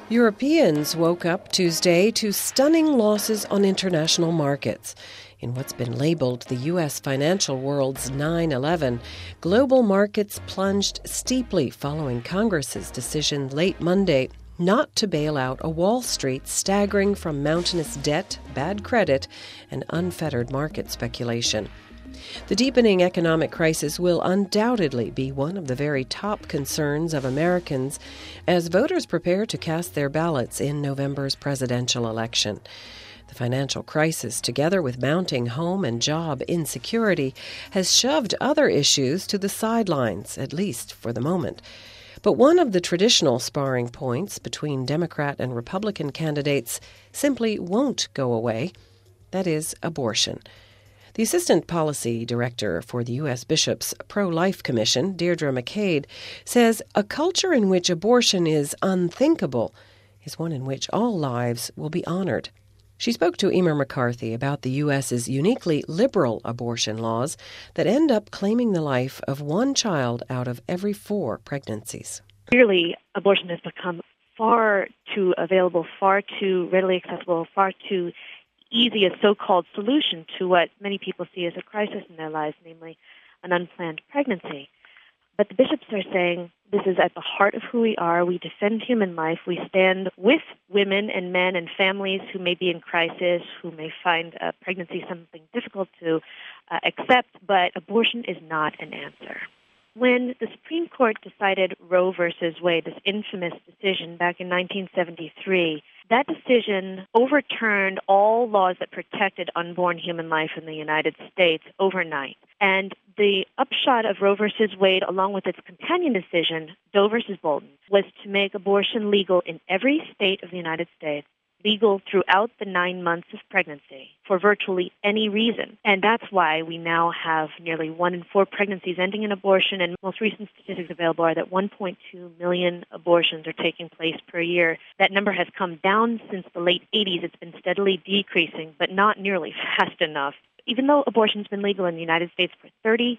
Europeans woke up Tuesday to stunning losses on international markets. In what's been labeled the U.S. financial world's 9/11, global markets plunged steeply following Congress's decision late Monday not to bail out a Wall Street staggering from mountainous debt, bad credit, and unfettered market speculation. The deepening economic crisis will undoubtedly be one of the very top concerns of Americans as voters prepare to cast their ballots in November's presidential election. The financial crisis, together with mounting home and job insecurity, has shoved other issues to the sidelines, at least for the moment. But one of the traditional sparring points between Democrat and Republican candidates simply won't go away. That is abortion. The Assistant Policy Director for the U.S. Bishops' Pro-Life Commission, Deirdre McCabe, says a culture in which abortion is unthinkable is one in which all lives will be honored. She spoke to Emer McCarthy about the U.S.'s uniquely liberal abortion laws that end up claiming the life of one child out of every 4 pregnancies. Clearly, abortion has become far too available, far too readily accessible, far too easy a so-called solution to what many people see as a crisis in their lives, namely an unplanned pregnancy. But the bishops are saying this is at the heart of who we are. We defend human life. We stand with women and men and families who may be in crisis, who may find pregnancy something difficult to accept, but abortion is not an answer. When the Supreme Court decided Roe versus Wade, this infamous decision back in 1973, that decision overturned all laws that protected unborn human life in the United States overnight. And the upshot of Roe versus Wade, along with its companion decision, Doe versus Bolton, was to make abortion legal in every state of the United States, legal throughout the 9 months of pregnancy for virtually any reason. And that's why we now have nearly 1 in 4 pregnancies ending in abortion, and most recent statistics available are that 1.2 million abortions are taking place per year. That number has come down since the late 80s. It's been steadily decreasing, but not nearly fast enough. Even though abortion's been legal in the United States for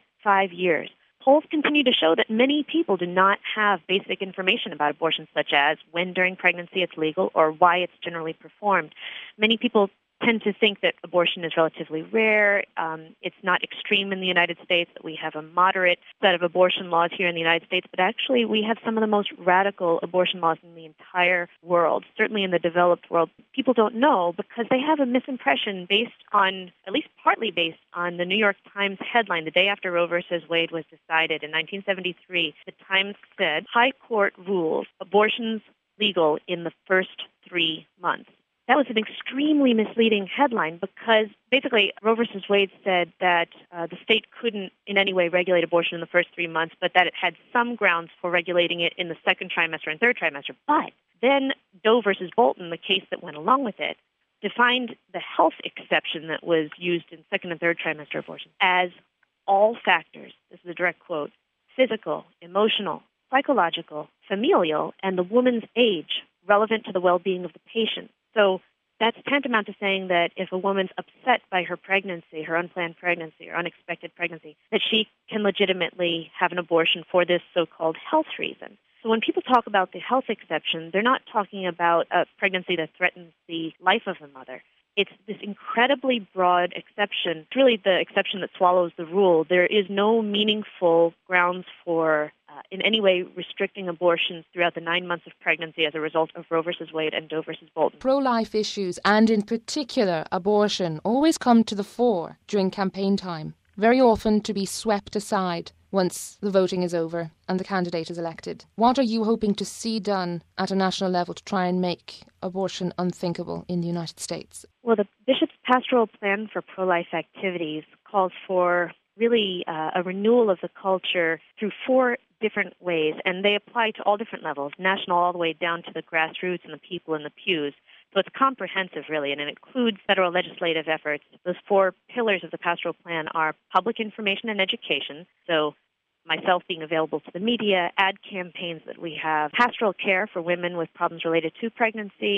35 years, polls continue to show that many people do not have basic information about abortion, such as when during pregnancy it's legal or why it's generally performed. Many people tend to think that abortion is relatively rare. It's not extreme in the United States, that we have a moderate set of abortion laws here in the United States, but actually we have some of the most radical abortion laws in the entire world, certainly in the developed world. People don't know because they have a misimpression based on, at least partly based on, the New York Times headline the day after Roe versus Wade was decided in 1973. The Times said, High Court rules abortions legal in the first 3 months. That was an extremely misleading headline because basically Roe versus Wade said that the state couldn't in any way regulate abortion in the first 3 months, but that it had some grounds for regulating it in the second trimester and third trimester. But then Doe versus Bolton, the case that went along with it, defined the health exception that was used in second and third trimester abortion as all factors, this is a direct quote, physical, emotional, psychological, familial, and the woman's age relevant to the well-being of the patient. So that's tantamount to saying that if a woman's upset by her pregnancy, her unplanned pregnancy or unexpected pregnancy, that she can legitimately have an abortion for this so-called health reason. So when people talk about the health exception, they're not talking about a pregnancy that threatens the life of the mother. It's this incredibly broad exception. It's really the exception that swallows the rule. There is no meaningful grounds for in any way restricting abortions throughout the 9 months of pregnancy as a result of Roe versus Wade and Doe versus Bolton. Pro-life issues, and in particular abortion, always come to the fore during campaign time, very often to be swept aside once the voting is over and the candidate is elected. What are you hoping to see done at a national level to try and make abortion unthinkable in the United States? Well, the Bishop's Pastoral Plan for Pro-Life Activities calls for really a renewal of the culture through 4 different ways, and they apply to all different levels, national all the way down to the grassroots and the people in the pews. So it's comprehensive, really, and it includes federal legislative efforts. Those 4 pillars of the pastoral plan are public information and education, so myself being available to the media, ad campaigns that we have, pastoral care for women with problems related to pregnancy,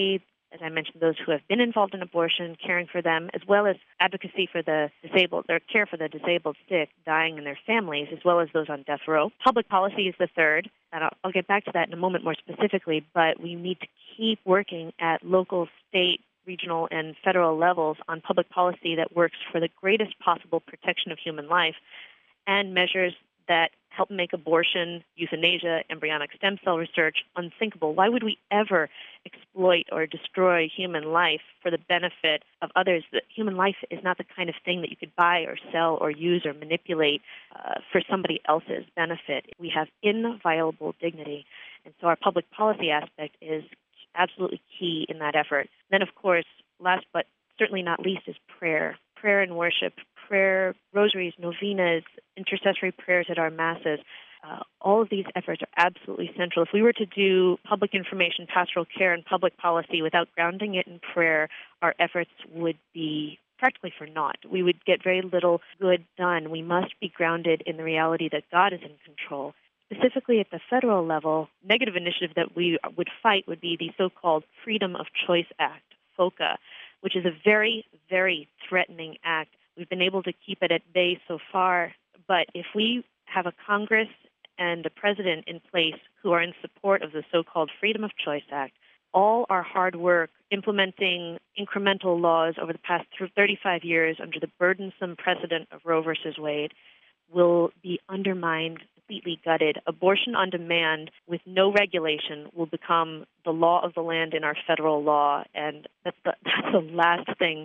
as I mentioned, those who have been involved in abortion, caring for them, as well as advocacy for the disabled, or care for the disabled, sick, dying, and their families, as well as those on death row. Public policy is the third, and I'll get back to that in a moment more specifically, but we need to keep working at local, state, regional, and federal levels on public policy that works for the greatest possible protection of human life and measures that help make abortion, euthanasia, embryonic stem cell research unthinkable. Why would we ever exploit or destroy human life for the benefit of others? That human life is not the kind of thing that you could buy or sell or use or manipulate for somebody else's benefit. We have inviolable dignity, and so our public policy aspect is absolutely key in that effort. Then, of course, last but certainly not least is prayer. Prayer and worship, prayer, rosaries, novenas, intercessory prayers at our masses. All of these efforts are absolutely central. If we were to do public information, pastoral care, and public policy without grounding it in prayer, our efforts would be practically for naught. We would get very little good done. We must be grounded in the reality that God is in control. Specifically at the federal level, negative initiative that we would fight would be the so-called Freedom of Choice Act, FOCA, which is a very, very threatening act. We've been able to keep it at bay so far, but if we have a Congress and a president in place who are in support of the so-called Freedom of Choice Act, all our hard work implementing incremental laws over the past 35 years under the burdensome precedent of Roe versus Wade will be undermined, completely gutted. Abortion on demand with no regulation will become the law of the land in our federal law, and that's the last thing.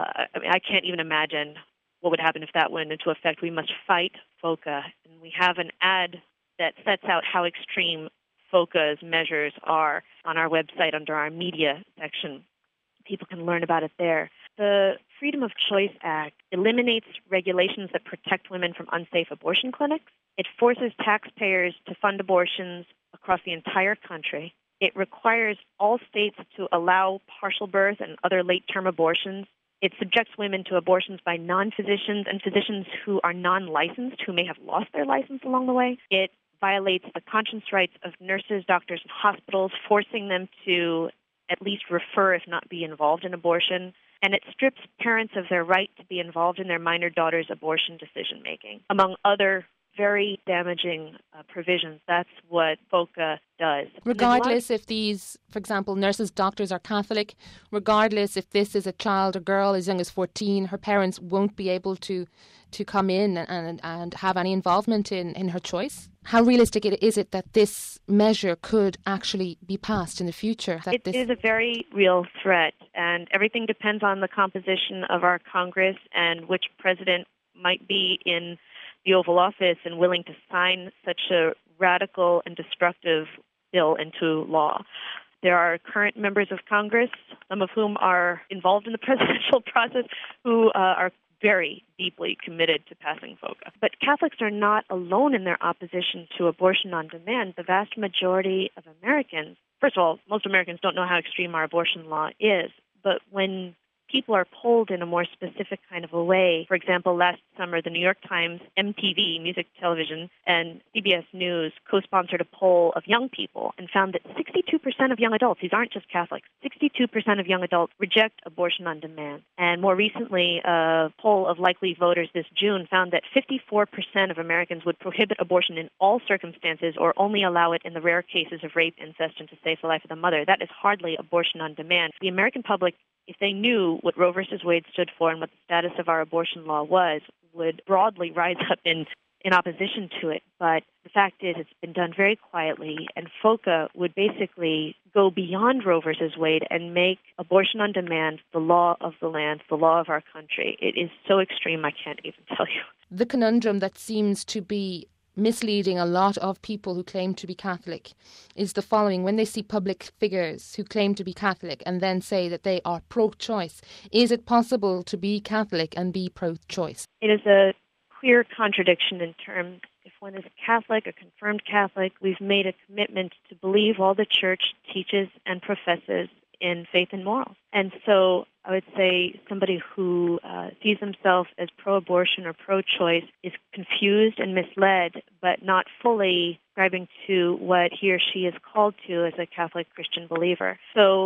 I can't even imagine what would happen if that went into effect. We must fight FOCA, and we have an ad that sets out how extreme FOCA's measures are on our website under our media section. People can learn about it there. The Freedom of Choice Act eliminates regulations that protect women from unsafe abortion clinics. It forces taxpayers to fund abortions across the entire country. It requires all states to allow partial birth and other late-term abortions. It subjects women to abortions by non-physicians and physicians who are non-licensed, who may have lost their license along the way. It violates the conscience rights of nurses, doctors, and hospitals, forcing them to at least refer, if not be involved in abortion. And it strips parents of their right to be involved in their minor daughter's abortion decision-making, among other very damaging provisions. That's what FOCA does. Regardless if these, for example, nurses, doctors are Catholic, regardless if this is a child, a girl as young as 14, her parents won't be able to come in and have any involvement in her choice? How realistic is it that this measure could actually be passed in the future? It is a very real threat, and everything depends on the composition of our Congress and which president might be in the Oval Office and willing to sign such a radical and destructive bill into law. There are current members of Congress, some of whom are involved in the presidential process, who are very deeply committed to passing FOCA. But Catholics are not alone in their opposition to abortion on demand. The vast majority of Americans, first of all, most Americans don't know how extreme our abortion law is, but when people are polled in a more specific kind of a way. For example, last summer, the New York Times, MTV, Music Television, and CBS News co-sponsored a poll of young people and found that 62% of young adults, these aren't just Catholics, 62% of young adults reject abortion on demand. And more recently, a poll of likely voters this June found that 54% of Americans would prohibit abortion in all circumstances or only allow it in the rare cases of rape, incest, and to save the life of the mother. That is hardly abortion on demand. The American public, if they knew what Roe versus Wade stood for and what the status of our abortion law was, would broadly rise up in opposition to it. But the fact is it's been done very quietly, and FOCA would basically go beyond Roe versus Wade and make abortion on demand the law of the land, the law of our country. It is so extreme I can't even tell you. The conundrum that seems to be misleading a lot of people who claim to be Catholic is the following. When they see public figures who claim to be Catholic and then say that they are pro-choice, is it possible to be Catholic and be pro-choice? It is a clear contradiction in terms, if one is a Catholic, a confirmed Catholic, we've made a commitment to believe all the Church teaches and professes in faith and morals. And so I would say somebody who sees himself as pro-abortion or pro-choice is confused and misled, but not fully ascribing to what he or she is called to as a Catholic Christian believer. So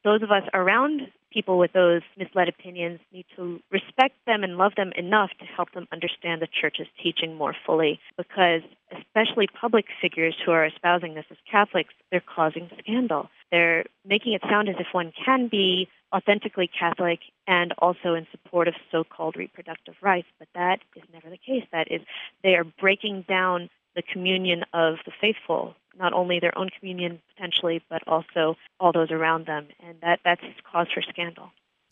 those of us around people with those misled opinions need to respect them and love them enough to help them understand the Church's teaching more fully, because especially public figures who are espousing this as Catholics, they're causing scandal. They're making it sound as if one can be authentically Catholic and also in support of so-called reproductive rights, but that is never the case. That is, they are breaking down the communion of the faithful, not only their own communion potentially, but also all those around them, and that's cause for scandal.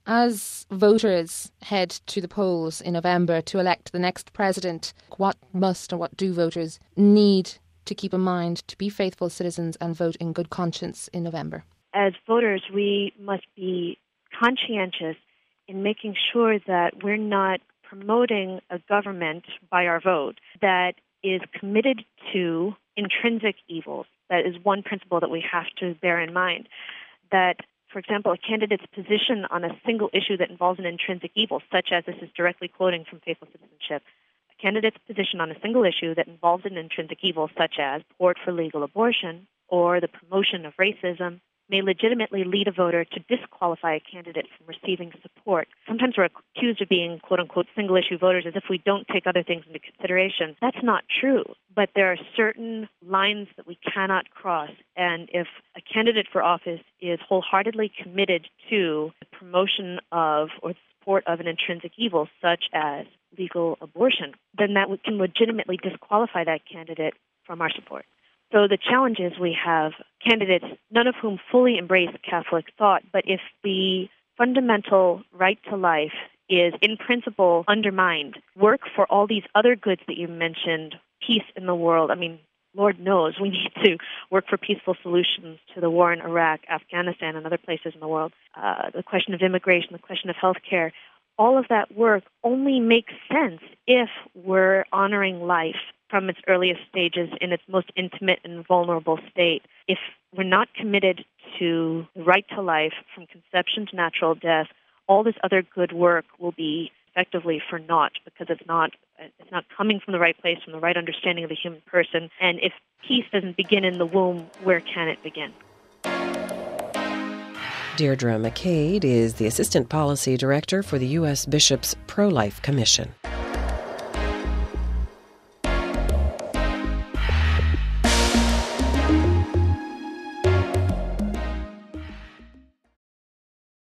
As voters head to the polls in November to elect the next president, what must or what do voters need to keep in mind to be faithful citizens and vote in good conscience in November? As voters, we must be conscientious in making sure that we're not promoting a government by our vote that is committed to intrinsic evils. That is one principle that we have to bear in mind. That, for example, a candidate's position on a single issue that involves an intrinsic evil, such as, this is directly quoting from Faithful Citizenship, a candidate's position on a single issue that involves an intrinsic evil, such as support for legal abortion or the promotion of racism, may legitimately lead a voter to disqualify a candidate from receiving support. Sometimes we're accused of being, quote-unquote, single-issue voters as if we don't take other things into consideration. That's not true, but there are certain lines that we cannot cross, and if a candidate for office is wholeheartedly committed to the promotion of or support of an intrinsic evil, such as legal abortion, then that can legitimately disqualify that candidate from our support. So the challenge is we have candidates, none of whom fully embrace Catholic thought, but if the fundamental right to life is in principle undermined, work for all these other goods that you mentioned, peace in the world. I mean, Lord knows we need to work for peaceful solutions to the war in Iraq, Afghanistan, and other places in the world. The question of immigration, the question of healthcare, all of that work only makes sense if we're honoring life from its earliest stages in its most intimate and vulnerable state. If we're not committed to the right to life from conception to natural death, all this other good work will be effectively for naught, because it's not coming from the right place, from the right understanding of the human person. And if peace doesn't begin in the womb, where can it begin? Deirdre McCade is the Assistant Policy Director for the U.S. Bishops' Pro-Life Commission.